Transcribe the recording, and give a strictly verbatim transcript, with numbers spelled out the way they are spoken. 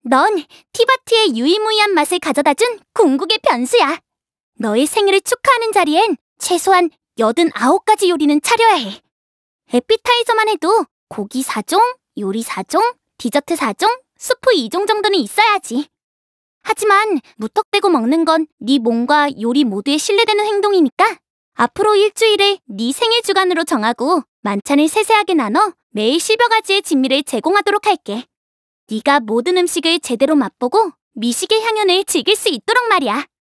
넌 티바트의 유일무이한 맛을 가져다준 궁극의 변수야. 너의 생일을 축하하는 자리엔 최소한 여든아홉 가지 요리는 차려야 해. 에피타이저만 해도 고기 사 종, 요리 사 종, 디저트 사 종, 수프 이 종 정도는 있어야지. 하지만 무턱대고 먹는 건 네 몸과 요리 모두에 신뢰되는 행동이니까 앞으로 일주일을 네 생일 주간으로 정하고 만찬을 세세하게 나눠 매일 십여 가지의 진미를 제공하도록 할게. 네가 모든 음식을 제대로 맛보고 미식의 향연을 즐길 수 있도록 말이야.